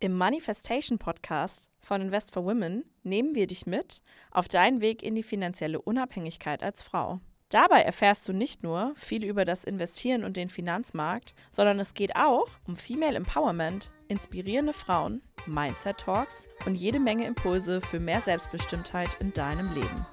Im Manifestation Podcast von Invest for Women nehmen wir dich mit auf deinen Weg in die finanzielle Unabhängigkeit als Frau. Dabei erfährst du nicht nur viel über das Investieren und den Finanzmarkt, sondern es geht auch um Female Empowerment, inspirierende Frauen, Mindset Talks und jede Menge Impulse für mehr Selbstbestimmtheit in deinem Leben.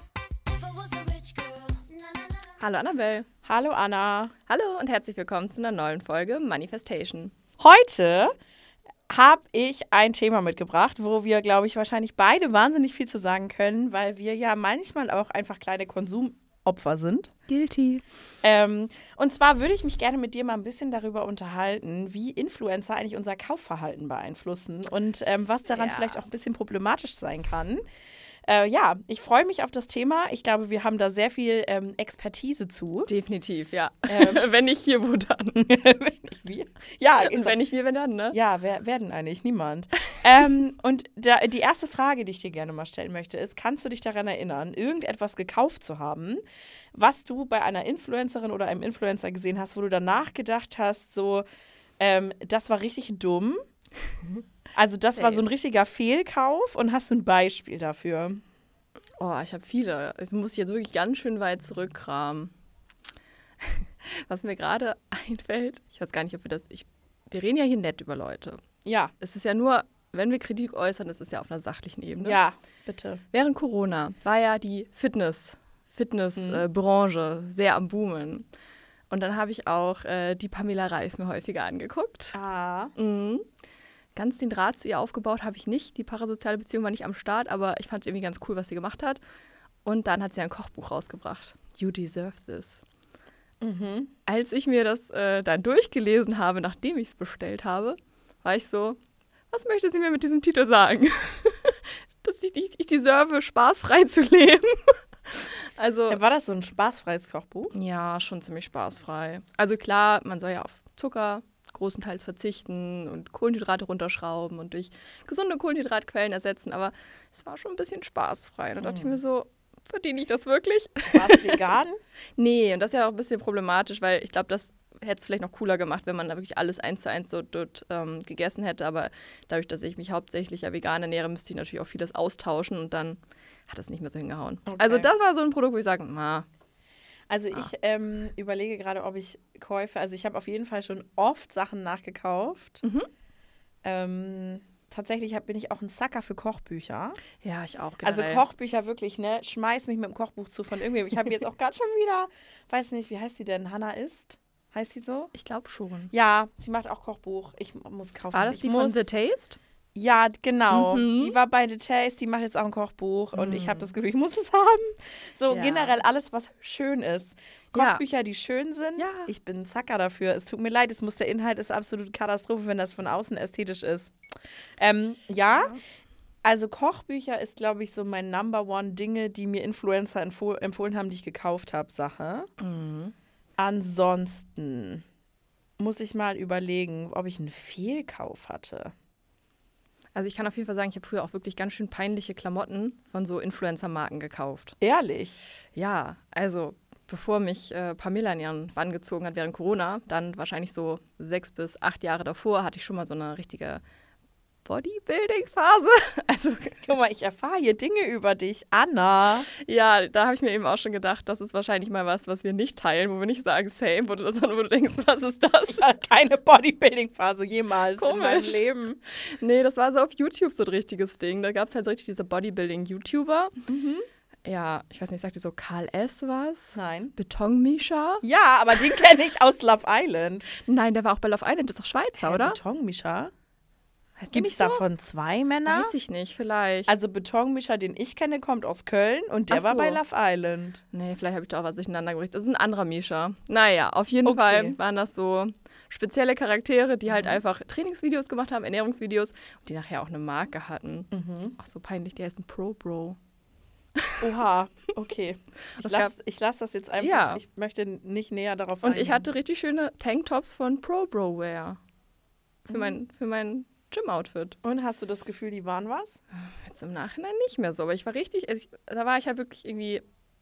Hallo Annabelle. Hallo Anna. Hallo und herzlich willkommen zu einer neuen Folge Manifestation. Heute habe ich ein Thema mitgebracht, wo wir, glaube ich, wahrscheinlich beide wahnsinnig viel zu sagen können, weil wir ja manchmal auch einfach kleine Konsumopfer sind. Guilty. Und zwar würde ich mich gerne mit dir mal ein bisschen darüber unterhalten, wie Influencer eigentlich unser Kaufverhalten beeinflussen und was daran vielleicht auch ein bisschen problematisch sein kann. Ich freue mich auf das Thema. Ich glaube, wir haben da sehr viel Expertise zu. Definitiv, ja. Wenn nicht hier, wo dann? Wenn nicht wir? Ja, wenn nicht wir, wenn dann, ne? Ja, wer denn eigentlich? Niemand. Und die erste Frage, die ich dir gerne mal stellen möchte, ist, kannst du dich daran erinnern, irgendetwas gekauft zu haben, was du bei einer Influencerin oder einem Influencer gesehen hast, wo du danach gedacht hast, so, das war richtig dumm? Also das war so ein richtiger Fehlkauf und hast du ein Beispiel dafür? Oh, ich habe viele. Jetzt muss ich jetzt wirklich ganz schön weit zurückkramen. Was mir gerade einfällt, ich weiß gar nicht, ob wir reden ja hier nett über Leute. Ja. Es ist ja nur, wenn wir Kritik äußern, ist es ja auf einer sachlichen Ebene. Ja, bitte. Während Corona war ja die Fitnessbranche sehr am Boomen. Und dann habe ich auch die Pamela Reif mir häufiger angeguckt. Ah. Mhm. Ganz den Draht zu ihr aufgebaut habe ich nicht. Die parasoziale Beziehung war nicht am Start, aber ich fand es irgendwie ganz cool, was sie gemacht hat. Und dann hat sie ein Kochbuch rausgebracht. You Deserve This. Mhm. Als ich mir das dann durchgelesen habe, nachdem ich es bestellt habe, war ich so, was möchte sie mir mit diesem Titel sagen? Dass ich deserve, spaßfrei zu leben. Also, war das so ein spaßfreies Kochbuch? Ja, schon ziemlich spaßfrei. Also klar, man soll ja auf Zucker großenteils verzichten und Kohlenhydrate runterschrauben und durch gesunde Kohlenhydratquellen ersetzen, aber es war schon ein bisschen spaßfrei. Da dachte ich mir so, verdiene ich das wirklich? War es vegan? Nee, und das ist ja auch ein bisschen problematisch, weil ich glaube, das hätte es vielleicht noch cooler gemacht, wenn man da wirklich alles 1:1 so dort gegessen hätte, aber dadurch, dass ich mich hauptsächlich ja vegan ernähre, müsste ich natürlich auch vieles austauschen und dann hat das nicht mehr so hingehauen. Okay. Also das war so ein Produkt, wo ich sage, Also ich überlege gerade, ob ich Käufe, also ich habe auf jeden Fall schon oft Sachen nachgekauft. Mhm. Tatsächlich bin ich auch ein Sucker für Kochbücher. Ja, ich auch generell. Also Kochbücher wirklich, ne? Schmeiß mich mit dem Kochbuch zu von irgendwem. Ich habe jetzt auch gerade schon wieder, weiß nicht, wie heißt die denn? Hannah Ist? Heißt sie so? Ich glaube schon. Ja, sie macht auch Kochbuch. Ich muss kaufen. War das die von The Taste? Ja, genau. Mhm. Die war bei The Taste, die macht jetzt auch ein Kochbuch und ich habe das Gefühl, ich muss es haben. So generell alles, was schön ist. Kochbücher, die schön sind. Ja. Ich bin ein Zacker dafür. Es tut mir leid, der Inhalt ist absolute Katastrophe, wenn das von außen ästhetisch ist. Also Kochbücher ist, glaube ich, so mein Number One Dinge, die mir Influencer empfohlen haben, die ich gekauft habe, Sache. Mhm. Ansonsten muss ich mal überlegen, ob ich einen Fehlkauf hatte. Also ich kann auf jeden Fall sagen, ich habe früher auch wirklich ganz schön peinliche Klamotten von so Influencer-Marken gekauft. Ehrlich? Ja, also bevor mich Pamela in ihren Bann gezogen hat während Corona, dann wahrscheinlich so 6 bis 8 Jahre davor, hatte ich schon mal so eine richtige Bodybuilding-Phase. Also, guck mal, ich erfahre hier Dinge über dich, Anna. Ja, da habe ich mir eben auch schon gedacht, das ist wahrscheinlich mal was wir nicht teilen, wo wir nicht sagen, same, wo du denkst, was ist das? Ich hatte keine Bodybuilding-Phase jemals Komisch. in meinem Leben. Nee, das war so auf YouTube so ein richtiges Ding. Da gab es halt so richtig diese Bodybuilding-YouTuber. Mhm. Ja, ich weiß nicht, sagt ihr so Karl S. was? Nein. Beton-Mischa? Ja, aber den kenne ich aus Love Island. Nein, der war auch bei Love Island, das ist doch Schweizer, oder? Beton-Mischa? Heißt der Gibt es nicht so? davon 2 Männer? Weiß ich nicht, vielleicht. Also Beton-Mischa, den ich kenne, kommt aus Köln und der Ach war so. bei Love Island. Nee, vielleicht habe ich da auch was durcheinander gebracht. Das ist ein anderer Mischa. Naja, auf jeden Fall waren das so spezielle Charaktere, die halt einfach Trainingsvideos gemacht haben, Ernährungsvideos und die nachher auch eine Marke hatten. Ach, so peinlich, die heißen Pro-Bro. Oha, okay. Ich lass das jetzt einfach. Ja. Ich möchte nicht näher darauf Und eingehen. ich hatte richtig schöne Tanktops von Pro-Bro-Wear für mein Gym-Outfit. Und hast du das Gefühl, die waren was? Jetzt im Nachhinein nicht mehr so, aber ich war richtig, da war ich halt wirklich irgendwie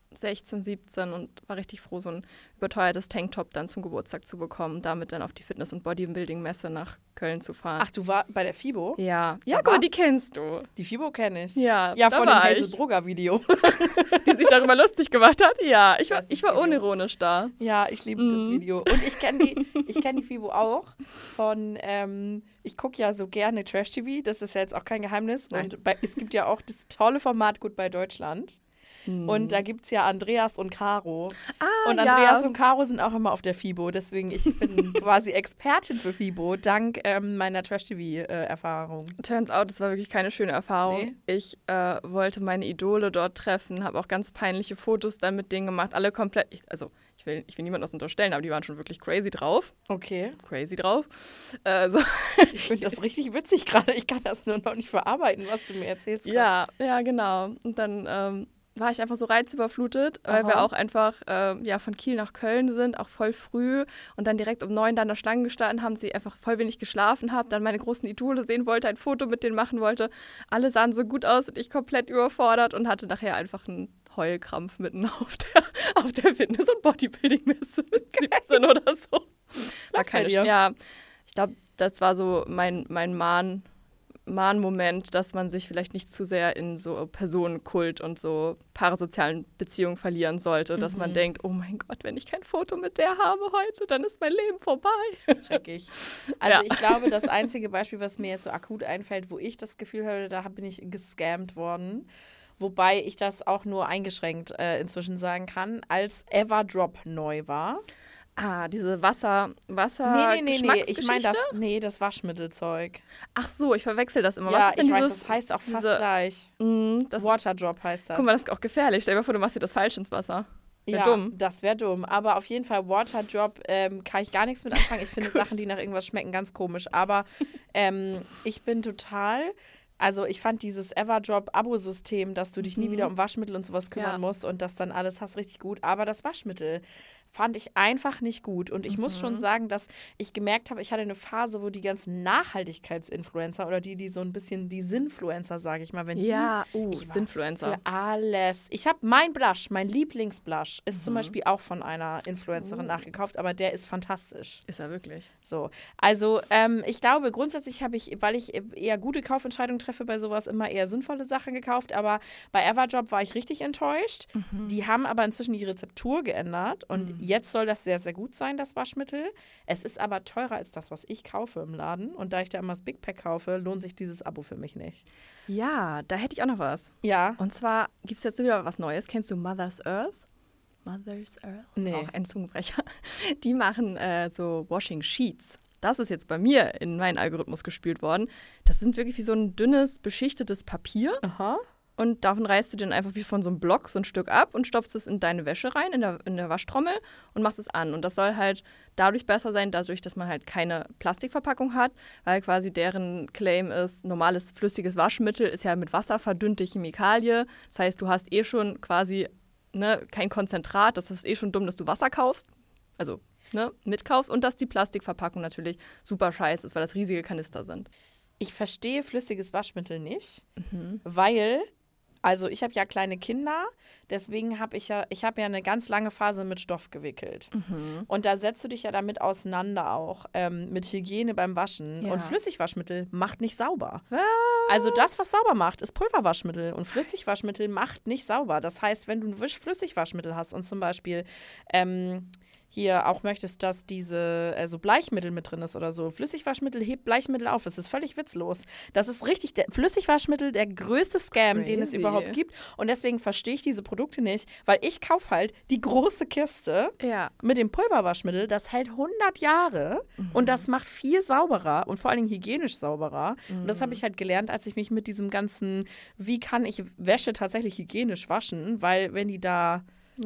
16, 17 und war richtig froh, so ein überteuertes Tanktop dann zum Geburtstag zu bekommen und damit dann auf die Fitness- und Bodybuilding-Messe nach Köln zu fahren. Ach, du warst bei der FIBO? Ja, guck mal, die kennst du. Die FIBO kenne ich. Ja, ja, da von dem war Hazel ich. Brugger-Video. Die sich darüber lustig gemacht hat? Ja, ich war Video. unironisch da. Ja, ich liebe das Video. Und ich kenne die FIBO auch von, ich gucke ja so gerne Trash-TV, das ist ja jetzt auch kein Geheimnis. Nein. Und es gibt ja auch das tolle Format Goodbye Deutschland. Und da gibt es ja Andreas und Caro. Und Andreas und Caro sind auch immer auf der FIBO. Deswegen, ich bin quasi Expertin für FIBO, dank meiner Trash-TV-Erfahrung. Turns out, das war wirklich keine schöne Erfahrung. Nee. Ich wollte meine Idole dort treffen, habe auch ganz peinliche Fotos dann mit denen gemacht. Alle komplett, ich will niemandem was unterstellen, aber die waren schon wirklich crazy drauf. Okay. Crazy drauf. Ich finde das richtig witzig gerade. Ich kann das nur noch nicht verarbeiten, was du mir erzählst. Ja, genau. Und dann war ich einfach so reizüberflutet, weil wir auch einfach von Kiel nach Köln sind, auch voll früh und dann direkt um 9 da an der Stange gestanden haben, sie einfach voll wenig geschlafen habe, dann meine großen Idole sehen wollte, ein Foto mit denen machen wollte. Alle sahen so gut aus und ich komplett überfordert und hatte nachher einfach einen Heulkrampf mitten auf der Fitness- und Bodybuilding-Messe mit 17 oder so. War keine Ja, ich glaube, das war so mein Mahnmoment, dass man sich vielleicht nicht zu sehr in so Personenkult und so parasozialen Beziehungen verlieren sollte, dass man denkt, oh mein Gott, wenn ich kein Foto mit der habe heute, dann ist mein Leben vorbei. Check ich. Also ich glaube, das einzige Beispiel, was mir jetzt so akut einfällt, wo ich das Gefühl hatte, da bin ich gescammt worden, wobei ich das auch nur eingeschränkt inzwischen sagen kann, als Everdrop neu war. Diese Wasser Nee, ich meine das Waschmittelzeug. Ach so, ich verwechsel das immer. Ja, was ist denn ich weiß, das heißt auch fast gleich. Waterdrop heißt das. Guck mal, das ist auch gefährlich. Stell dir mal vor, du machst dir das falsch ins Wasser. Wäre dumm. Das wäre dumm. Aber auf jeden Fall Waterdrop kann ich gar nichts mit anfangen. Ich finde Sachen, die nach irgendwas schmecken, ganz komisch. Aber ich bin total... Also ich fand dieses Everdrop-Abo-System, dass du dich nie wieder um Waschmittel und sowas kümmern musst und das dann alles hast, richtig gut. Aber das Waschmittel fand ich einfach nicht gut. Und ich muss schon sagen, dass ich gemerkt habe, ich hatte eine Phase, wo die ganzen Nachhaltigkeitsinfluencer oder die so ein bisschen die Sinfluencer, sage ich mal, wenn die... Sinfluencer. Für alles. Ich habe mein Lieblingsblush, ist zum Beispiel auch von einer Influencerin nachgekauft, aber der ist fantastisch. Ist er wirklich. So, also ich glaube, grundsätzlich habe ich, weil ich eher gute Kaufentscheidungen treffe bei sowas, immer eher sinnvolle Sachen gekauft, aber bei Everdrop war ich richtig enttäuscht. Die haben aber inzwischen die Rezeptur geändert und jetzt soll das sehr, sehr gut sein, das Waschmittel. Es ist aber teurer als das, was ich kaufe im Laden und da ich da immer das Big Pack kaufe, lohnt sich dieses Abo für mich nicht. Ja, da hätte ich auch noch was. Ja. Und zwar gibt es jetzt wieder was Neues. Kennst du Mother's Earth? Nee. Auch ein Zungenbrecher. Die machen so Washing Sheets. Das ist jetzt bei mir in meinen Algorithmus gespült worden. Das sind wirklich wie so ein dünnes, beschichtetes Papier. Aha. Und davon reißt du dann einfach wie von so einem Block so ein Stück ab und stopfst es in deine Wäsche rein, in der Waschtrommel und machst es an. Und das soll halt dadurch besser sein, dadurch, dass man halt keine Plastikverpackung hat, weil quasi deren Claim ist, normales flüssiges Waschmittel ist ja mit Wasser verdünnte Chemikalie. Das heißt, du hast schon quasi kein Konzentrat. Das ist schon dumm, dass du Wasser kaufst, also mitkaufst und dass die Plastikverpackung natürlich super scheiße ist, weil das riesige Kanister sind. Ich verstehe flüssiges Waschmittel nicht, weil... Also ich habe ja kleine Kinder, deswegen habe ich habe ja eine ganz lange Phase mit Stoff gewickelt. Und da setzt du dich ja damit auseinander auch, mit Hygiene beim Waschen. Ja. Und Flüssigwaschmittel macht nicht sauber. Was? Also das, was sauber macht, ist Pulverwaschmittel. Und Flüssigwaschmittel macht nicht sauber. Das heißt, wenn du ein Flüssigwaschmittel hast und zum Beispiel hier auch möchtest, dass so Bleichmittel mit drin ist oder so. Flüssigwaschmittel hebt Bleichmittel auf. Es ist völlig witzlos. Das ist richtig, Flüssigwaschmittel, der größte Scam, den es überhaupt gibt. Und deswegen verstehe ich diese Produkte nicht, weil ich kaufe halt die große Kiste mit dem Pulverwaschmittel. Das hält 100 Jahre und das macht viel sauberer und vor allen Dingen hygienisch sauberer. Und das habe ich halt gelernt, als ich mich mit diesem ganzen, wie kann ich Wäsche tatsächlich hygienisch waschen, weil wenn die da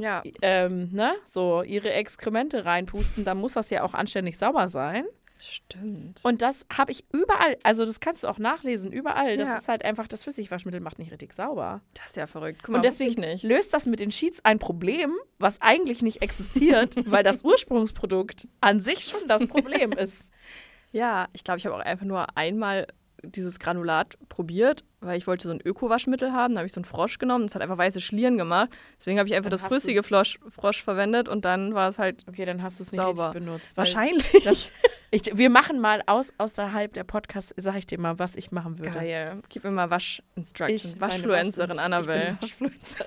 so ihre Exkremente reinpusten, dann muss das ja auch anständig sauber sein. Stimmt. Und das habe ich überall, also das kannst du auch nachlesen, überall. Das ist halt einfach, das Flüssigwaschmittel macht nicht richtig sauber. Das ist ja verrückt. Guck mal, und deswegen löst das mit den Sheets ein Problem, was eigentlich nicht existiert, weil das Ursprungsprodukt an sich schon das Problem ist. Ja, ich glaube, ich habe auch einfach nur einmal dieses Granulat probiert, weil ich wollte so ein Öko-Waschmittel haben. Da habe ich so einen Frosch genommen. Das hat einfach weiße Schlieren gemacht. Deswegen habe ich einfach das flüssige Frosch verwendet und dann war es halt okay, dann hast du es nicht sauber. richtig benutzt. Wahrscheinlich. Wir machen mal außerhalb der Podcast, sage ich dir mal, was ich machen würde. Geil. Gib mir mal Wasch-Instructions. Waschfluencerin Annabelle. Waschfluencerin.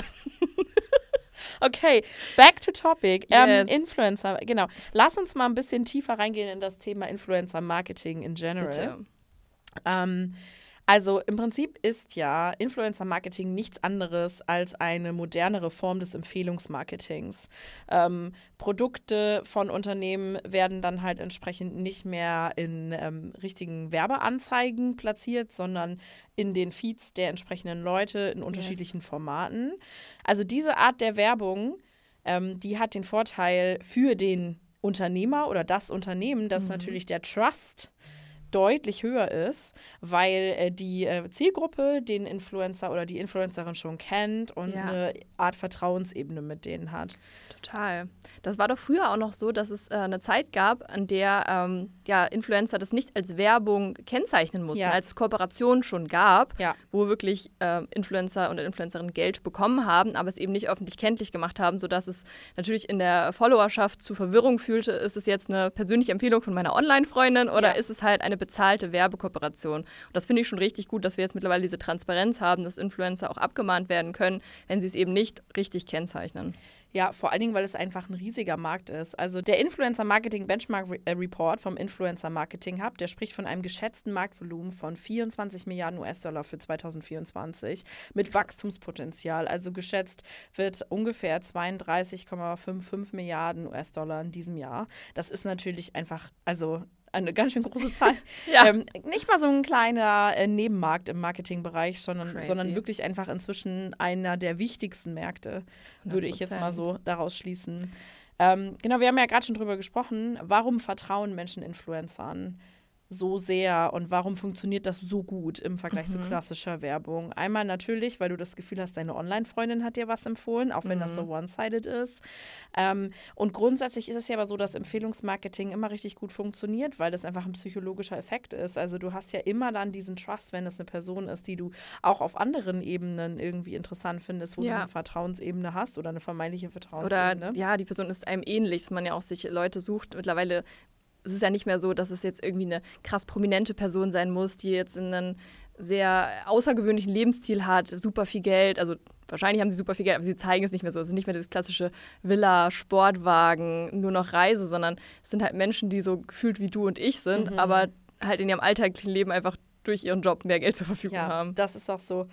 Okay, back to topic. Yes. Influencer, genau. Lass uns mal ein bisschen tiefer reingehen in das Thema Influencer-Marketing in general. Bitte. Also im Prinzip ist ja Influencer-Marketing nichts anderes als eine modernere Form des Empfehlungsmarketings. Produkte von Unternehmen werden dann halt entsprechend nicht mehr in richtigen Werbeanzeigen platziert, sondern in den Feeds der entsprechenden Leute in unterschiedlichen Formaten. Also diese Art der Werbung, die hat den Vorteil für den Unternehmer oder das Unternehmen, dass natürlich der Trust deutlich höher ist, weil die Zielgruppe den Influencer oder die Influencerin schon kennt und eine Art Vertrauensebene mit denen hat. Total. Das war doch früher auch noch so, dass es eine Zeit gab, an der Influencer das nicht als Werbung kennzeichnen mussten, als es Kooperation schon gab, wo wirklich Influencer und Influencerinnen Geld bekommen haben, aber es eben nicht öffentlich kenntlich gemacht haben, sodass es natürlich in der Followerschaft zu Verwirrung führte. Ist es jetzt eine persönliche Empfehlung von meiner Online-Freundin oder ist es halt eine bezahlte Werbekooperation? Und das finde ich schon richtig gut, dass wir jetzt mittlerweile diese Transparenz haben, dass Influencer auch abgemahnt werden können, wenn sie es eben nicht richtig kennzeichnen. Ja, vor allen Dingen, weil es einfach ein riesiger Markt ist. Also der Influencer Marketing Benchmark Report vom Influencer Marketing Hub, der spricht von einem geschätzten Marktvolumen von 24 Milliarden US-Dollar für 2024 mit Wachstumspotenzial. Also geschätzt wird ungefähr 32,55 Milliarden US-Dollar in diesem Jahr. Das ist natürlich einfach, also eine ganz schön große Zahl. Nicht mal so ein kleiner Nebenmarkt im Marketingbereich, sondern wirklich einfach inzwischen einer der wichtigsten Märkte, würde ich jetzt mal so daraus schließen. Genau, wir haben ja gerade schon drüber gesprochen, warum vertrauen Menschen Influencern so sehr und warum funktioniert das so gut im Vergleich zu klassischer Werbung? Einmal natürlich, weil du das Gefühl hast, deine Online-Freundin hat dir was empfohlen, auch wenn das so one-sided ist. Und grundsätzlich ist es ja aber so, dass Empfehlungsmarketing immer richtig gut funktioniert, weil das einfach ein psychologischer Effekt ist. Also du hast ja immer dann diesen Trust, wenn es eine Person ist, die du auch auf anderen Ebenen irgendwie interessant findest, wo du eine Vertrauensebene hast oder eine vermeintliche Vertrauensebene. Oder die Person ist einem ähnlich, dass man ja auch sich Leute sucht. Mittlerweile es ist ja nicht mehr so, dass es jetzt irgendwie eine krass prominente Person sein muss, die jetzt einen sehr außergewöhnlichen Lebensstil hat, super viel Geld, also wahrscheinlich haben sie super viel Geld, aber sie zeigen es nicht mehr so. Es ist nicht mehr das klassische Villa, Sportwagen, nur noch Reise, sondern es sind halt Menschen, die so gefühlt wie du und ich sind, aber halt in ihrem alltäglichen Leben einfach durch ihren Job mehr Geld zur Verfügung haben. Ja, das ist auch so.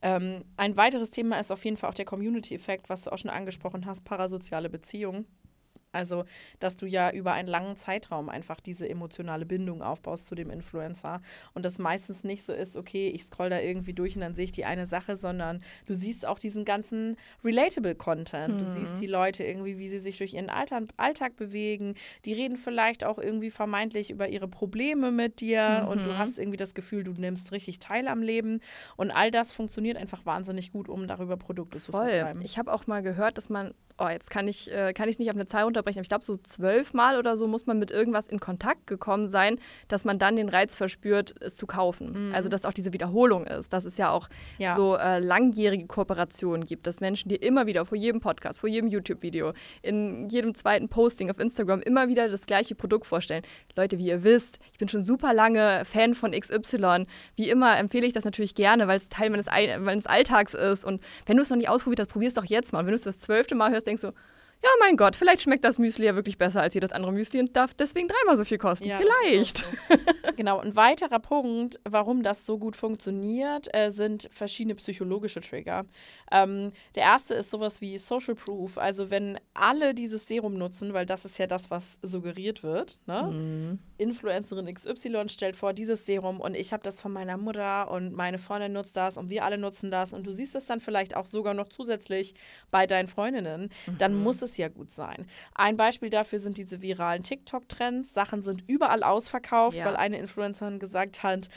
Ein weiteres Thema ist auf jeden Fall auch der Community-Effekt, was du auch schon angesprochen hast, parasoziale Beziehungen. Also, dass du ja über einen langen Zeitraum einfach diese emotionale Bindung aufbaust zu dem Influencer und das meistens nicht so ist, okay, ich scroll da irgendwie durch und dann sehe ich die eine Sache, sondern du siehst auch diesen ganzen relatable Content. Du siehst die Leute irgendwie, wie sie sich durch ihren Alltag bewegen. Die reden vielleicht auch irgendwie vermeintlich über ihre Probleme mit dir und du hast irgendwie das Gefühl, du nimmst richtig teil am Leben und all das funktioniert einfach wahnsinnig gut, um darüber Produkte zu vertreiben. Ich habe auch mal gehört, dass man jetzt kann ich nicht auf eine Zahl runterbrechen, aber ich glaube, so 12 Mal oder so muss man mit irgendwas in Kontakt gekommen sein, dass man dann den Reiz verspürt, es zu kaufen. Also, dass auch diese Wiederholung ist, dass es ja auch so langjährige Kooperationen gibt, dass Menschen dir immer wieder vor jedem Podcast, vor jedem YouTube-Video, in jedem zweiten Posting auf Instagram immer wieder das gleiche Produkt vorstellen. Leute, wie ihr wisst, ich bin schon super lange Fan von XY. Wie immer empfehle ich das natürlich gerne, weil es Teil meines Alltags ist. Und wenn du es noch nicht ausprobiert hast, probier es doch jetzt mal. Und wenn du es das 12. Mal hörst, denkst du, ja, mein Gott, vielleicht schmeckt das Müsli ja wirklich besser als jedes andere Müsli und darf deswegen 3-mal so viel kosten. Ja, vielleicht. So. Genau, ein weiterer Punkt, warum das so gut funktioniert, sind verschiedene psychologische Trigger. Der erste ist sowas wie Social Proof. Also wenn alle dieses Serum nutzen, weil das ist ja das, was suggeriert wird, ne? Influencerin XY stellt vor, dieses Serum und ich habe das von meiner Mutter und meine Freundin nutzt das und wir alle nutzen das und du siehst es dann vielleicht auch sogar noch zusätzlich bei deinen Freundinnen, dann muss es ja gut sein. Ein Beispiel dafür sind diese viralen TikTok-Trends. Sachen sind überall ausverkauft, weil eine Influencerin gesagt hat,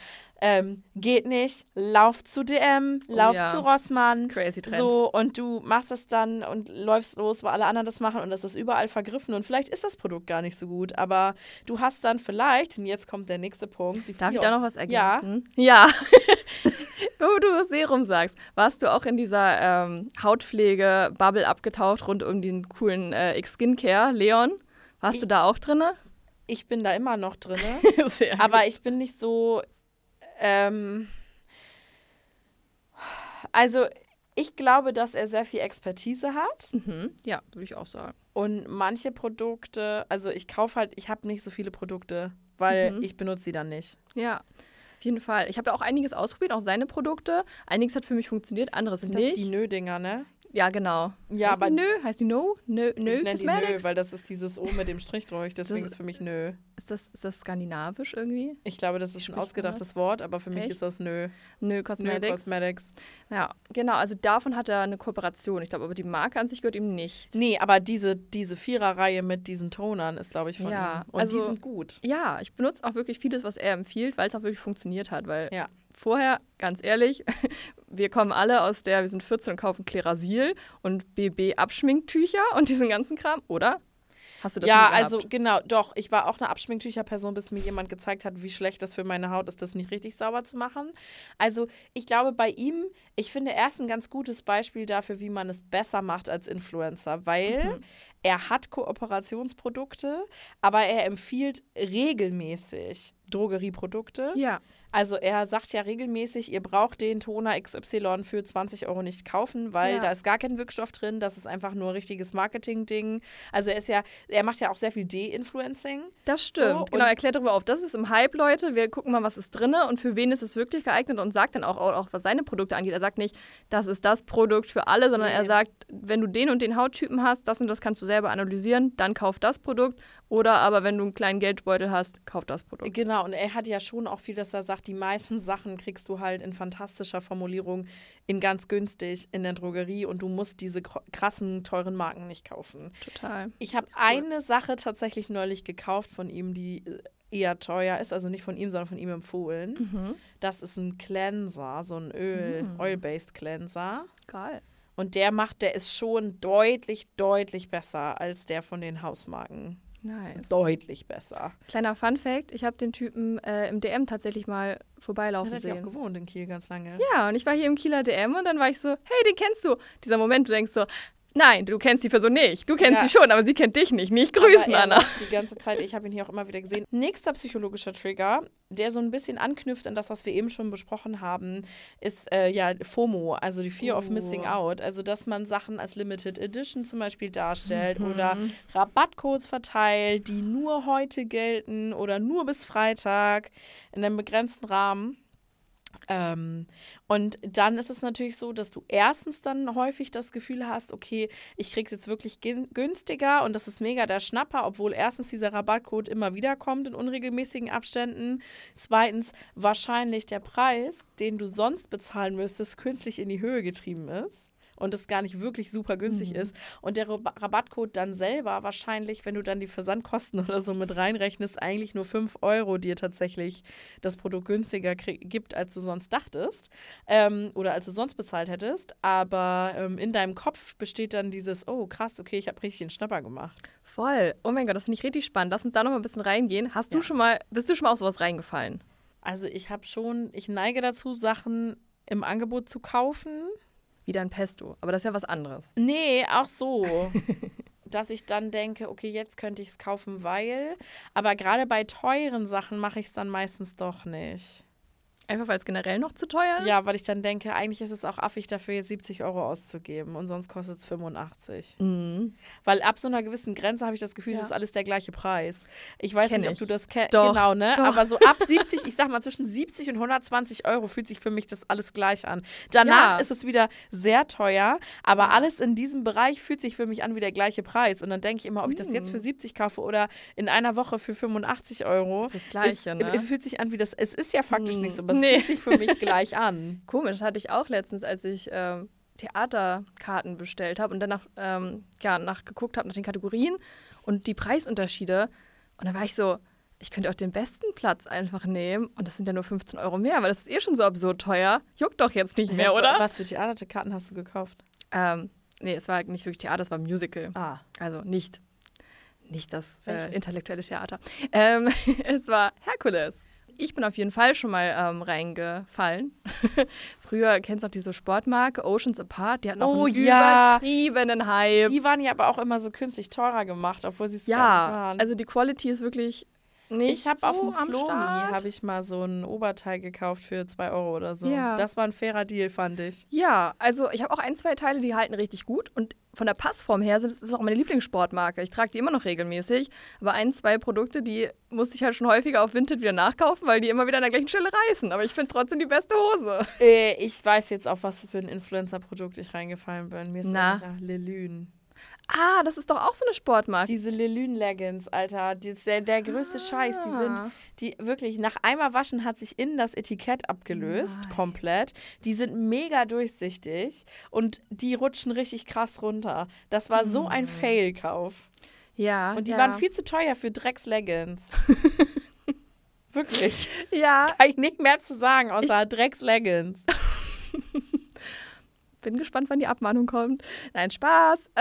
geht nicht, lauf zu DM, lauf zu Rossmann. Crazy Trend. So, und du machst das dann und läufst los, weil alle anderen das machen und das ist überall vergriffen und vielleicht ist das Produkt gar nicht so gut, aber du hast dann vielleicht, und jetzt kommt der nächste Punkt. Darf ich da noch was ergänzen? Ja. Wo du Serum sagst. Warst du auch in dieser Hautpflege-Bubble abgetaucht rund um den coolen X-Skincare, Leon? Warst du da auch drin? Ich bin da immer noch drin. Aber ich bin nicht so... also ich glaube, dass er sehr viel Expertise hat. Ja, würde ich auch sagen. Und manche Produkte, also ich habe nicht so viele Produkte, weil ich benutze sie dann nicht. Ja, auf jeden Fall. Ich habe ja auch einiges ausprobiert, auch seine Produkte. Einiges hat für mich funktioniert, anderes nicht. Sind das die Nö-Dinger, ne? Ja, genau. Ja, heißt aber die Nö? Heißt die No? Nö ich nenne die Nö, Cosmetics? weil das ist dieses O mit dem Strich durch, deswegen ist für mich Nö. Ist das skandinavisch irgendwie? Ich glaube, das ist ein ausgedachtes Wort, aber für mich ist das Nö. Nö Cosmetics. Nö Cosmetics. Ja, genau. Also davon hat er eine Kooperation. Ich glaube, aber die Marke an sich gehört ihm nicht. Nee, aber diese Viererreihe mit diesen Tonern ist, glaube ich, von ihm. Und also, die sind gut. Ja, ich benutze auch wirklich vieles, was er empfiehlt, weil es auch wirklich funktioniert hat. Weil ja. Vorher, ganz ehrlich, wir kommen alle wir sind 14 und kaufen Klerasil und BB-Abschminktücher und diesen ganzen Kram, oder? Hast du das ja, nie gehabt? also genau, doch. Ich war auch eine Abschminktücherperson, bis mir jemand gezeigt hat, wie schlecht das für meine Haut ist, das nicht richtig sauber zu machen. Also ich glaube bei ihm, ich finde er ist ein ganz gutes Beispiel dafür, wie man es besser macht als Influencer, weil er hat Kooperationsprodukte, aber er empfiehlt regelmäßig Drogerieprodukte. Ja. Also er sagt ja regelmäßig, ihr braucht den Toner XY für 20 € nicht kaufen, weil da ist gar kein Wirkstoff drin, das ist einfach nur richtiges Marketing-Ding. Also er macht ja auch sehr viel De-Influencing. Das stimmt, so, genau, er klärt darüber auf, das ist im Hype, Leute, wir gucken mal, was ist drin und für wen ist es wirklich geeignet und sagt dann auch was seine Produkte angeht. Er sagt nicht, das ist das Produkt für alle, sondern er sagt, wenn du den und den Hauttypen hast, das und das kannst du selber analysieren, dann kauf das Produkt oder aber wenn du einen kleinen Geldbeutel hast, kauf das Produkt. Genau, und er hat ja schon auch viel, dass er sagt, die meisten Sachen kriegst du halt in fantastischer Formulierung in ganz günstig in der Drogerie und du musst diese krassen, teuren Marken nicht kaufen. Total. Ich habe eine Sache tatsächlich neulich gekauft von ihm, die eher teuer ist, also nicht von ihm, sondern von ihm empfohlen. Das ist ein Cleanser, so ein Oil-based Cleanser. Geil. Und der ist schon deutlich, deutlich besser als der von den Hausmarken. Nice. Deutlich besser. Kleiner Funfact, ich habe den Typen im DM tatsächlich mal vorbeilaufen sehen. Der hat ja auch gewohnt in Kiel ganz lange. Ja, und ich war hier im Kieler DM und dann war ich so, hey, den kennst du. Dieser Moment, du denkst so, nein, du kennst die Person nicht. Du kennst sie schon, aber sie kennt dich nicht. Nicht grüßen, Anna. Die ganze Zeit, ich habe ihn hier auch immer wieder gesehen. Nächster psychologischer Trigger, der so ein bisschen anknüpft an das, was wir eben schon besprochen haben, ist FOMO, also die Fear of Missing Out. Also, dass man Sachen als Limited Edition zum Beispiel darstellt oder Rabattcodes verteilt, die nur heute gelten oder nur bis Freitag in einem begrenzten Rahmen. Und dann ist es natürlich so, dass du erstens dann häufig das Gefühl hast, okay, ich krieg's jetzt wirklich günstiger und das ist mega der Schnapper, obwohl erstens dieser Rabattcode immer wieder kommt in unregelmäßigen Abständen. Zweitens wahrscheinlich der Preis, den du sonst bezahlen müsstest, künstlich in die Höhe getrieben ist. Und es gar nicht wirklich super günstig ist. Und der Rabattcode dann selber wahrscheinlich, wenn du dann die Versandkosten oder so mit reinrechnest, eigentlich nur 5 € dir tatsächlich das Produkt günstiger gibt, als du sonst dachtest oder als du sonst bezahlt hättest. Aber in deinem Kopf besteht dann dieses, oh krass, okay, ich habe richtig einen Schnapper gemacht. Voll. Oh mein Gott, das finde ich richtig spannend. Lass uns da noch mal ein bisschen reingehen. Bist du schon mal auf sowas reingefallen? Also ich neige dazu, Sachen im Angebot zu kaufen. Wieder ein Pesto, aber das ist ja was anderes. Nee, auch so. Dass ich dann denke, okay, jetzt könnte ich es kaufen, aber gerade bei teuren Sachen mache ich es dann meistens doch nicht. Einfach, weil es generell noch zu teuer ist? Ja, weil ich dann denke, eigentlich ist es auch affig, dafür jetzt 70 € auszugeben und sonst kostet es 85. Weil ab so einer gewissen Grenze habe ich das Gefühl, es ist alles der gleiche Preis. Ich weiß nicht, ob du das kennst. Genau, ne? Doch. Aber so ab 70, ich sag mal zwischen 70 und 120 € fühlt sich für mich das alles gleich an. Danach ist es wieder sehr teuer, aber alles in diesem Bereich fühlt sich für mich an wie der gleiche Preis. Und dann denke ich immer, ob ich das jetzt für 70 kaufe oder in einer Woche für 85 €. Das ist das Gleiche, ne? Fühlt sich an wie das, es ist ja faktisch nicht so, aber es fühlt sich für mich gleich an. Komisch, das hatte ich auch letztens, als ich Theaterkarten bestellt habe und danach nachgeguckt habe nach den Kategorien und die Preisunterschiede. Und dann war ich so, ich könnte auch den besten Platz einfach nehmen und das sind ja nur 15 € mehr, weil das ist schon so absurd teuer. Juckt doch jetzt nicht mehr, oder? Was für Theaterkarten hast du gekauft? Nee, es war nicht wirklich Theater, es war ein Musical. Also nicht nicht das Welches? intellektuelle Theater. Es war Herkules. Ich bin auf jeden Fall schon mal reingefallen. Früher, kennst du noch diese Sportmarke Oceans Apart? Die hatten auch einen übertriebenen Hype. Die waren ja aber auch immer so künstlich teurer gemacht, obwohl sie es gar nicht waren. Also die Quality ist wirklich nicht ich habe so auf dem am Flomi Start. habe ich mal so ein Oberteil gekauft für 2 Euro oder so. Ja. Das war ein fairer Deal, fand ich. Ja, also ich habe auch 1, 2 Teile, die halten richtig gut. Und von der Passform her ist es auch meine Lieblingssportmarke. Ich trage die immer noch regelmäßig. Aber 1, 2 Produkte, die musste ich halt schon häufiger auf Vinted wieder nachkaufen, weil die immer wieder an der gleichen Stelle reißen. Aber ich finde trotzdem die beste Hose. Ich weiß jetzt, auf was für ein Influencer-Produkt ich reingefallen bin. Mir ist Lelune. Ah, das ist doch auch so eine Sportmarke. Diese Lelune-Leggings, Alter, die ist der größte Scheiß. Die wirklich, nach einmal waschen hat sich innen das Etikett abgelöst, komplett. Die sind mega durchsichtig und die rutschen richtig krass runter. Das war so ein Fail-Kauf. Ja. Und die waren viel zu teuer für Drecks-Leggings. Wirklich. Ja. Kann ich nicht mehr zu sagen, außer Drecks-Leggings. Bin gespannt, wann die Abmahnung kommt. Nein, Spaß.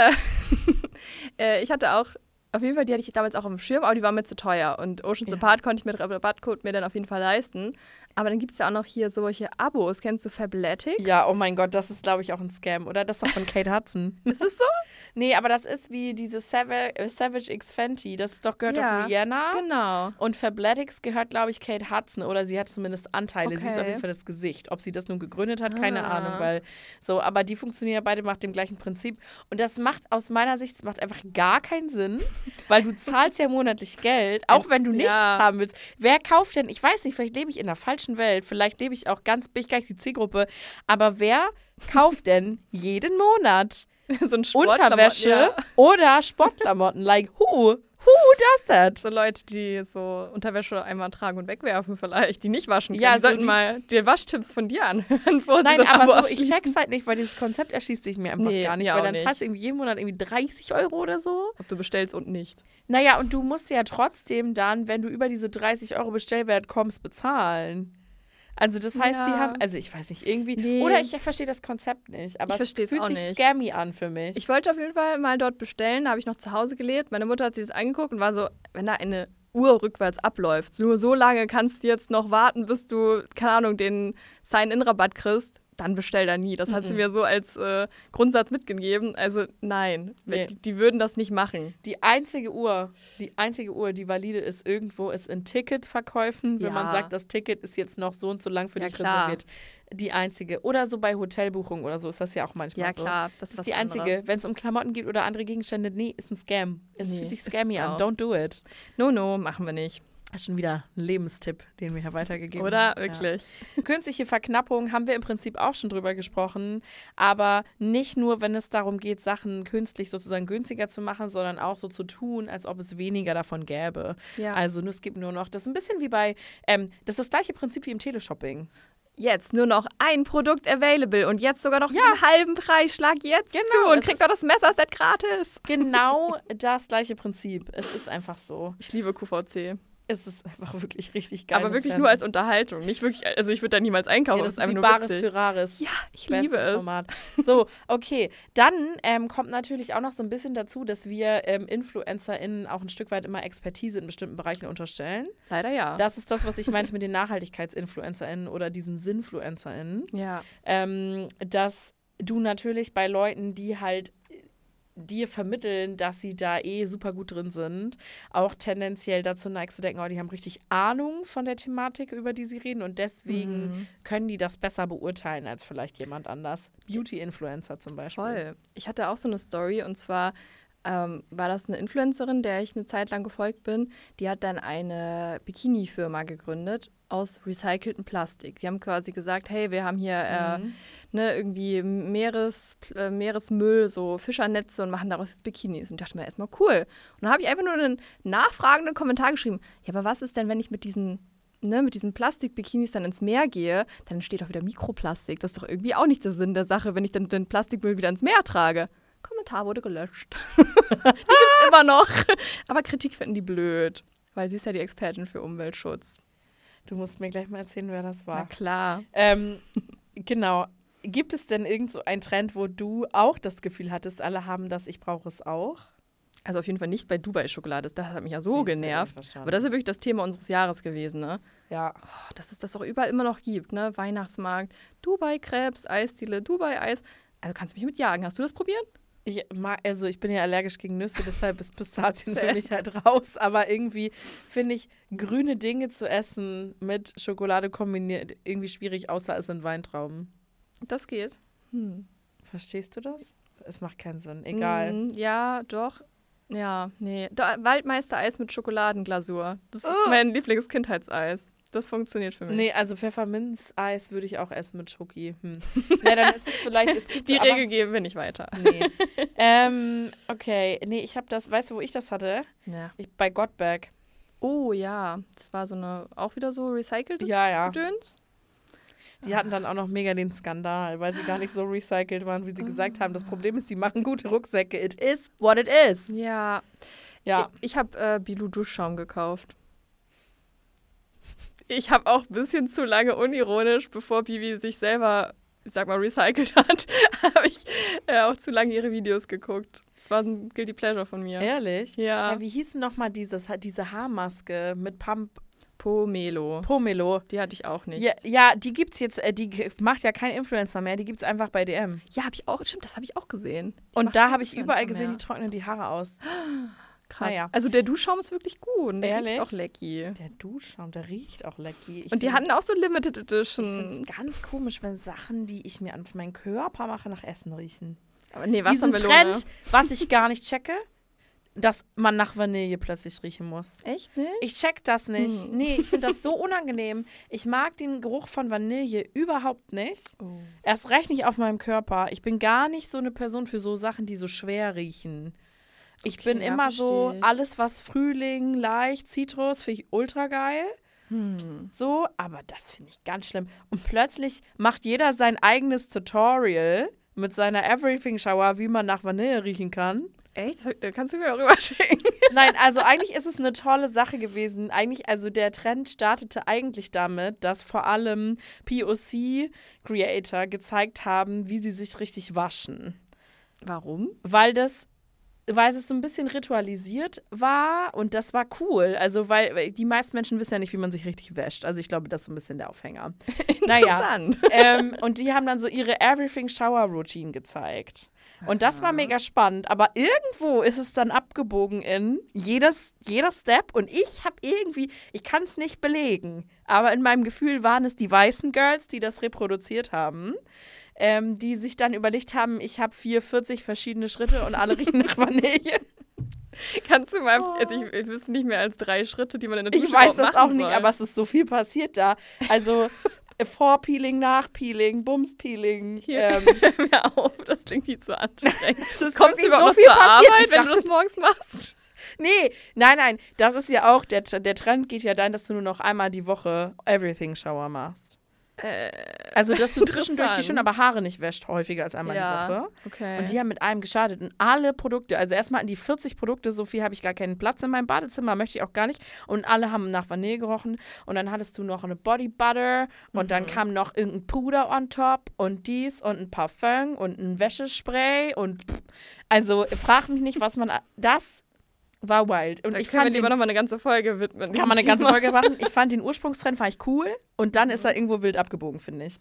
Ich hatte auch, auf jeden Fall, die hatte ich damals auch auf dem Schirm, aber die waren mir zu teuer. Und Oceans Apart konnte ich mit Rabattcode mir dann auf jeden Fall leisten. Aber dann gibt es ja auch noch hier solche Abos. Kennst du Fabletics? Ja, oh mein Gott, das ist, glaube ich, auch ein Scam, oder? Das ist doch von Kate Hudson. Ist es so? Nee, aber das ist wie diese Savage X Fenty. Das gehört doch Rihanna. Genau. Und Fabletics gehört, glaube ich, Kate Hudson. Oder sie hat zumindest Anteile. Okay. Sie ist auf jeden Fall das Gesicht. Ob sie das nun gegründet hat, keine Ahnung. Weil so, aber die funktionieren ja beide nach dem gleichen Prinzip. Und das macht aus meiner Sicht, das macht einfach gar keinen Sinn. Weil du zahlst ja monatlich Geld, auch wenn du nichts haben willst. Wer kauft denn, ich weiß nicht, vielleicht lebe ich in einer falschen Welt. Vielleicht bin ich gar nicht die Zielgruppe. Aber wer kauft denn jeden Monat So ein Unterwäsche oder Sportklamotten? Like, who does that? So Leute, die so Unterwäsche einmal tragen und wegwerfen vielleicht, die nicht waschen können. Ja, die sollten mal die Waschtipps von dir anhören. Nein, aber so, ich check's halt nicht, weil dieses Konzept erschließt sich mir einfach gar nicht. Weil dann nicht. zahlst du irgendwie jeden Monat irgendwie 30 Euro oder so. Ob du bestellst und nicht. Naja, und du musst ja trotzdem dann, wenn du über diese 30 Euro Bestellwert kommst, bezahlen. Also das heißt, die haben, also ich weiß nicht, irgendwie, oder ich verstehe das Konzept nicht, aber es fühlt sich scammy an für mich. Ich wollte auf jeden Fall mal dort bestellen, da habe ich noch zu Hause gelebt. Meine Mutter hat sich das angeguckt und war so, wenn da eine Uhr rückwärts abläuft, nur so lange kannst du jetzt noch warten, bis du, keine Ahnung, den Sign-In-Rabatt kriegst, dann bestell da nie. Das hat sie mir so als Grundsatz mitgegeben. Also nein, die würden das nicht machen. Die einzige Uhr, die valide ist irgendwo, ist in Ticketverkäufen, wenn man sagt, das Ticket ist jetzt noch so und so lang für dich reserviert. Die einzige. Oder so bei Hotelbuchungen oder so ist das ja auch manchmal so. Ja klar, das ist die einzige. Wenn es um Klamotten geht oder andere Gegenstände, nee, ist ein Scam. Es fühlt sich scammy an. Don't do it. No, machen wir nicht. Das ist schon wieder ein Lebenstipp, den wir hier weitergegeben haben. Oder? Wirklich. Ja. Künstliche Verknappung haben wir im Prinzip auch schon drüber gesprochen, aber nicht nur, wenn es darum geht, Sachen künstlich sozusagen günstiger zu machen, sondern auch so zu tun, als ob es weniger davon gäbe. Ja. Also es gibt nur noch, das ist ein bisschen wie bei, das ist das gleiche Prinzip wie im Teleshopping. Jetzt nur noch ein Produkt available und jetzt sogar noch einen halben Preis. Schlag jetzt zu und kriegt doch das Messerset gratis. Genau das gleiche Prinzip. Es ist einfach so. Ich liebe QVC. Es ist einfach wirklich richtig geil. Aber wirklich nur als Unterhaltung. Nicht wirklich, also ich würde da niemals einkaufen. Das ist einfach nur Bares für Rares. Ja, ich liebe es. Format. So, okay. Dann kommt natürlich auch noch so ein bisschen dazu, dass wir InfluencerInnen auch ein Stück weit immer Expertise in bestimmten Bereichen unterstellen. Leider ja. Das ist das, was ich meinte mit den NachhaltigkeitsinfluencerInnen oder diesen SinnfluencerInnen. Ja. Dass du natürlich bei Leuten, die halt dir vermitteln, dass sie da super gut drin sind, auch tendenziell dazu neigst zu denken, die haben richtig Ahnung von der Thematik, über die sie reden und deswegen können die das besser beurteilen als vielleicht jemand anders. Beauty-Influencer zum Beispiel. Voll. Ich hatte auch so eine Story und zwar war das eine Influencerin, der ich eine Zeit lang gefolgt bin, die hat dann eine Bikini-Firma gegründet aus recyceltem Plastik. Die haben quasi gesagt, hey, wir haben hier irgendwie Meeresmüll, so Fischernetze und machen daraus jetzt Bikinis. Und ich dachte mir erstmal, cool. Und dann habe ich einfach nur einen nachfragenden Kommentar geschrieben. Ja, aber was ist denn, wenn ich mit diesen Plastik-Bikinis dann ins Meer gehe, dann entsteht auch wieder Mikroplastik. Das ist doch irgendwie auch nicht der Sinn der Sache, wenn ich dann den Plastikmüll wieder ins Meer trage. Kommentar wurde gelöscht. Die gibt's immer noch. Aber Kritik finden die blöd, weil sie ist ja die Expertin für Umweltschutz. Du musst mir gleich mal erzählen, wer das war. Na klar. Genau. Gibt es denn irgend so einen Trend, wo du auch das Gefühl hattest, alle haben das, ich brauche es auch? Also auf jeden Fall nicht bei Dubai-Schokolade. Das hat mich ja so genervt. Aber das ist ja wirklich das Thema unseres Jahres gewesen, ne? Ja. Oh, dass es das auch überall immer noch gibt, ne? Weihnachtsmarkt, Dubai-Krebs, Eisdiele, Dubai-Eis. Also kannst du mich mit jagen. Hast du das probiert? Ich bin ja allergisch gegen Nüsse, deshalb ist Pistazien für mich halt raus. Aber irgendwie finde ich, grüne Dinge zu essen mit Schokolade kombiniert irgendwie schwierig, außer es sind Weintrauben. Das geht. Verstehst du das? Es macht keinen Sinn. Egal. Ja, doch. Ja, nee. Waldmeister-Eis mit Schokoladenglasur. Das ist mein Lieblingskindheitseis. Das funktioniert für mich. Nee, also Pfefferminz-Eis würde ich auch essen mit Schoki. Ja, dann ist es vielleicht... Die Regel geben wir nicht weiter. Nee. Okay. Nee, ich habe das... Weißt du, wo ich das hatte? Ja. Bei Gottberg. Oh ja, das war auch wieder so recyceltes Gedöns. Die hatten dann auch noch mega den Skandal, weil sie gar nicht so recycelt waren, wie sie gesagt haben. Das Problem ist, die machen gute Rucksäcke. It is what it is. Ja. Ich habe Bilou Duschschaum gekauft. Ich habe auch ein bisschen zu lange unironisch, bevor Bibi sich selber, ich sag mal, recycelt hat, habe ich auch zu lange ihre Videos geguckt. Das war ein Guilty Pleasure von mir. Ehrlich? Ja. Wie hieß denn nochmal diese Haarmaske mit Pomelo. Die hatte ich auch nicht. Ja, die gibt's jetzt, die macht ja kein Influencer mehr, die gibt's einfach bei DM. Ja, stimmt, das habe ich auch gesehen. Und da habe ich überall gesehen, die trocknen die Haare aus. Krass. Naja. Also der Duschschaum ist wirklich gut. Der Ehrlich? riecht auch lecky. Der Duschschaum, der riecht auch lecky. Und die hatten auch so Limited Editions. Ich finde es ganz komisch, wenn Sachen, die ich mir an meinen Körper mache, nach Essen riechen. Aber nee, Diesen Trend, was ich gar nicht checke, dass man nach Vanille plötzlich riechen muss. Echt nicht? Ich check das nicht. Nee, ich finde das so unangenehm. Ich mag den Geruch von Vanille überhaupt nicht. Oh. Erst recht nicht auf meinem Körper. Ich bin gar nicht so eine Person für so Sachen, die so schwer riechen. Ich bin immer so, alles was Frühling, leicht, Zitrus, finde ich ultra geil. So, aber das finde ich ganz schlimm. Und plötzlich macht jeder sein eigenes Tutorial mit seiner Everything Shower, wie man nach Vanille riechen kann. Echt? Da kannst du mir auch rüberschicken. Nein, also eigentlich ist es eine tolle Sache gewesen. Also der Trend startete eigentlich damit, dass vor allem POC-Creator gezeigt haben, wie sie sich richtig waschen. Warum? Weil es so ein bisschen ritualisiert war und das war cool. Also, weil die meisten Menschen wissen ja nicht, wie man sich richtig wäscht. Also, ich glaube, das ist ein bisschen der Aufhänger. Interessant. Und die haben dann so ihre Everything Shower Routine gezeigt. Und das war mega spannend. Aber irgendwo ist es dann abgebogen in jeder Step. Und ich kann es nicht belegen. Aber in meinem Gefühl waren es die weißen Girls, die das reproduziert haben. Die sich dann überlegt haben, ich habe 40 verschiedene Schritte und alle riechen nach Vanille. Kannst du mal, also ich wüsste nicht mehr als 3 Schritte, die man in der Dusche Ich weiß das auch soll. nicht, aber es ist so viel passiert da. Also Vorpeeling, Nachpeeling, Bumspeeling. Hör mir auf, das klingt viel zu anstrengend. Kommst du überhaupt noch zur Arbeit, wenn du das morgens machst? Nee, nein, das ist ja auch, der Trend geht ja dahin, dass du nur noch einmal die Woche Everything Shower machst. Also, dass du zwischendurch die schon aber Haare nicht wäscht, häufiger als einmal die Woche. Okay. Und die haben mit allem geschadet. Und alle Produkte, also erstmal an die 40 Produkte, so viel habe ich gar keinen Platz in meinem Badezimmer, möchte ich auch gar nicht. Und alle haben nach Vanille gerochen. Und dann hattest du noch eine Body Butter und dann kam noch irgendein Puder on top und dies und ein Parfum und ein Wäschespray. Und also, frag mich nicht, was man. Das war wild. Und ich kann lieber nochmal eine ganze Folge widmen. Kann man eine ganze Folge machen. Ich fand den Ursprungstrend cool und dann ist er irgendwo wild abgebogen, finde ich.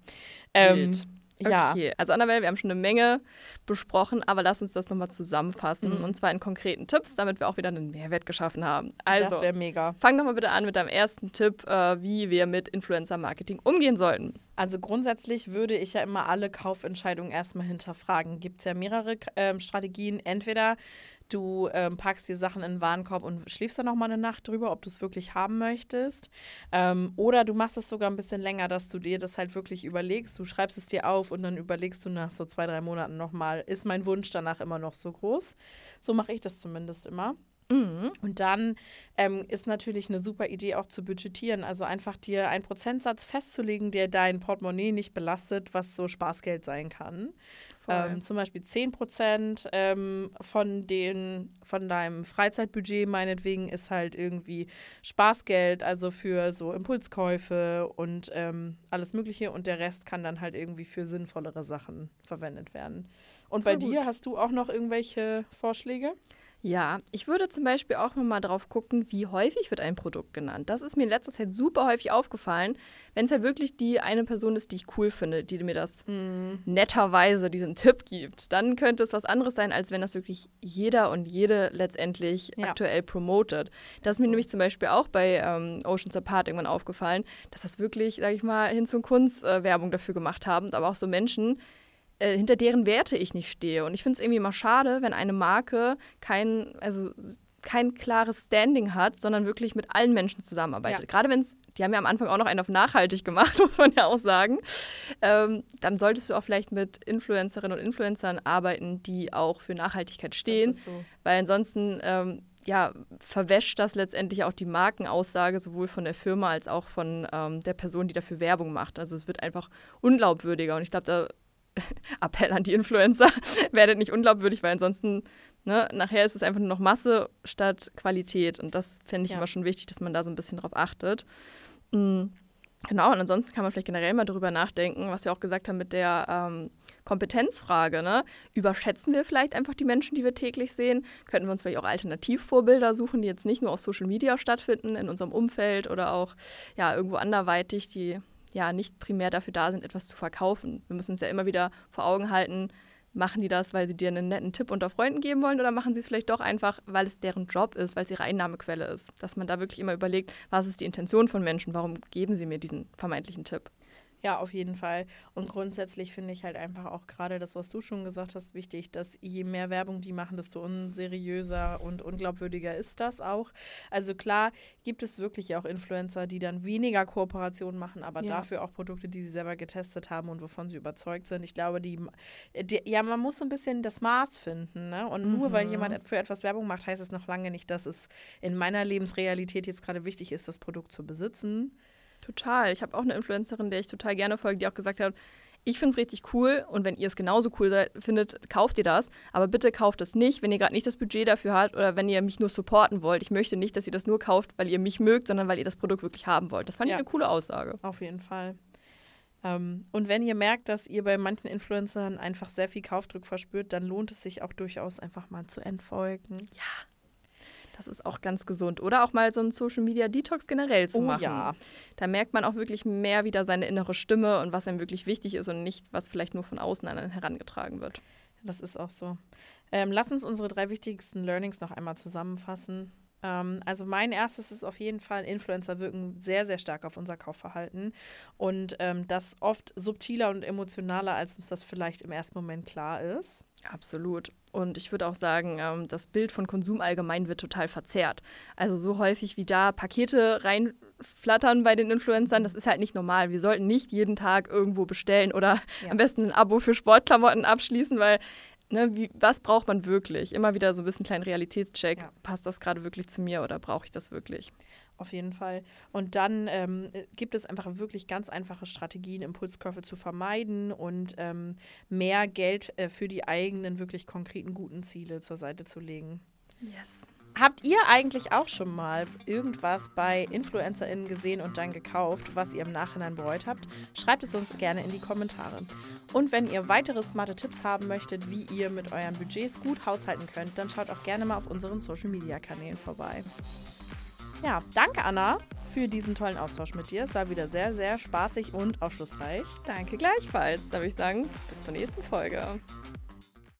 Ja. Okay, also Annabelle, wir haben schon eine Menge besprochen, aber lass uns das nochmal zusammenfassen und zwar in konkreten Tipps, damit wir auch wieder einen Mehrwert geschaffen haben. Also, das wäre mega. Fang doch mal bitte an mit deinem ersten Tipp, wie wir mit Influencer-Marketing umgehen sollten. Also grundsätzlich würde ich ja immer alle Kaufentscheidungen erstmal hinterfragen. Gibt es ja mehrere Strategien. Entweder du packst dir Sachen in den Warenkorb und schläfst dann noch mal eine Nacht drüber, ob du es wirklich haben möchtest. Oder du machst es sogar ein bisschen länger, dass du dir das halt wirklich überlegst. Du schreibst es dir auf und dann überlegst du nach so 2-3 Monaten nochmal, ist mein Wunsch danach immer noch so groß? So mache ich das zumindest immer. Und dann ist natürlich eine super Idee auch zu budgetieren, also einfach dir einen Prozentsatz festzulegen, der dein Portemonnaie nicht belastet, was so Spaßgeld sein kann. Zum Beispiel 10% von deinem Freizeitbudget meinetwegen ist halt irgendwie Spaßgeld, also für so Impulskäufe und alles Mögliche und der Rest kann dann halt irgendwie für sinnvollere Sachen verwendet werden. Und bei dir, hast du auch noch irgendwelche Vorschläge? Ja, ich würde zum Beispiel auch mal drauf gucken, wie häufig wird ein Produkt genannt. Das ist mir in letzter Zeit super häufig aufgefallen, wenn es halt wirklich die eine Person ist, die ich cool finde, die mir das netterweise diesen Tipp gibt. Dann könnte es was anderes sein, als wenn das wirklich jeder und jede letztendlich aktuell promotet. Das ist mir nämlich zum Beispiel auch bei Oceans Apart irgendwann aufgefallen, dass das wirklich, sag ich mal, Hinz und Kunz Werbung dafür gemacht haben, aber auch so Menschen, hinter deren Werte ich nicht stehe. Und ich finde es irgendwie immer schade, wenn eine Marke kein klares Standing hat, sondern wirklich mit allen Menschen zusammenarbeitet. Ja. Gerade wenn die haben ja am Anfang auch noch einen auf nachhaltig gemacht, muss man ja auch sagen, dann solltest du auch vielleicht mit Influencerinnen und Influencern arbeiten, die auch für Nachhaltigkeit stehen. Das ist so. Weil ansonsten verwäscht das letztendlich auch die Markenaussage, sowohl von der Firma als auch von der Person, die dafür Werbung macht. Also es wird einfach unglaubwürdiger. Und ich glaube, da Appell an die Influencer, werdet nicht unglaubwürdig, weil ansonsten, nachher ist es einfach nur noch Masse statt Qualität. Und das fände ich immer schon wichtig, dass man da so ein bisschen drauf achtet. Genau, und ansonsten kann man vielleicht generell mal darüber nachdenken, was wir auch gesagt haben mit der Kompetenzfrage. Ne? Überschätzen wir vielleicht einfach die Menschen, die wir täglich sehen? Könnten wir uns vielleicht auch Alternativvorbilder suchen, die jetzt nicht nur auf Social Media stattfinden, in unserem Umfeld oder auch irgendwo anderweitig, die nicht primär dafür da sind, etwas zu verkaufen. Wir müssen uns ja immer wieder vor Augen halten, machen die das, weil sie dir einen netten Tipp unter Freunden geben wollen oder machen sie es vielleicht doch einfach, weil es deren Job ist, weil es ihre Einnahmequelle ist. Dass man da wirklich immer überlegt, was ist die Intention von Menschen, warum geben sie mir diesen vermeintlichen Tipp? Ja, auf jeden Fall. Und grundsätzlich finde ich halt einfach auch gerade das, was du schon gesagt hast, wichtig, dass je mehr Werbung die machen, desto unseriöser und unglaubwürdiger ist das auch. Also klar gibt es wirklich auch Influencer, die dann weniger Kooperationen machen, aber dafür auch Produkte, die sie selber getestet haben und wovon sie überzeugt sind. Ich glaube, man muss so ein bisschen das Maß finden, ne? Und nur weil jemand für etwas Werbung macht, heißt es noch lange nicht, dass es in meiner Lebensrealität jetzt gerade wichtig ist, das Produkt zu besitzen. Total. Ich habe auch eine Influencerin, der ich total gerne folge, die auch gesagt hat, ich finde es richtig cool und wenn ihr es genauso cool findet, kauft ihr das. Aber bitte kauft es nicht, wenn ihr gerade nicht das Budget dafür habt oder wenn ihr mich nur supporten wollt. Ich möchte nicht, dass ihr das nur kauft, weil ihr mich mögt, sondern weil ihr das Produkt wirklich haben wollt. Das fand ich eine coole Aussage. Auf jeden Fall. Und wenn ihr merkt, dass ihr bei manchen Influencern einfach sehr viel Kaufdruck verspürt, dann lohnt es sich auch durchaus einfach mal zu entfolgen. Ja. Das ist auch ganz gesund. Oder auch mal so einen Social-Media-Detox generell zu machen. Ja. Da merkt man auch wirklich mehr wieder seine innere Stimme und was einem wirklich wichtig ist und nicht, was vielleicht nur von außen an einen herangetragen wird. Das ist auch so. Lass uns unsere 3 wichtigsten Learnings noch einmal zusammenfassen. Also mein erstes ist auf jeden Fall, Influencer wirken sehr, sehr stark auf unser Kaufverhalten und das oft subtiler und emotionaler, als uns das vielleicht im ersten Moment klar ist. Absolut. Und ich würde auch sagen, das Bild von Konsum allgemein wird total verzerrt. Also so häufig wie da Pakete reinflattern bei den Influencern, das ist halt nicht normal. Wir sollten nicht jeden Tag irgendwo bestellen oder am besten ein Abo für Sportklamotten abschließen, weil was braucht man wirklich? Immer wieder so ein bisschen kleinen Realitätscheck. Ja. Passt das gerade wirklich zu mir oder brauche ich das wirklich? Auf jeden Fall. Und dann gibt es einfach wirklich ganz einfache Strategien, Impulskäufe zu vermeiden und mehr Geld für die eigenen, wirklich konkreten, guten Ziele zur Seite zu legen. Yes. Habt ihr eigentlich auch schon mal irgendwas bei InfluencerInnen gesehen und dann gekauft, was ihr im Nachhinein bereut habt? Schreibt es uns gerne in die Kommentare. Und wenn ihr weitere smarte Tipps haben möchtet, wie ihr mit euren Budgets gut haushalten könnt, dann schaut auch gerne mal auf unseren Social-Media-Kanälen vorbei. Ja, danke Anna für diesen tollen Austausch mit dir. Es war wieder sehr, sehr spaßig und aufschlussreich. Danke gleichfalls. Da würde ich sagen, bis zur nächsten Folge.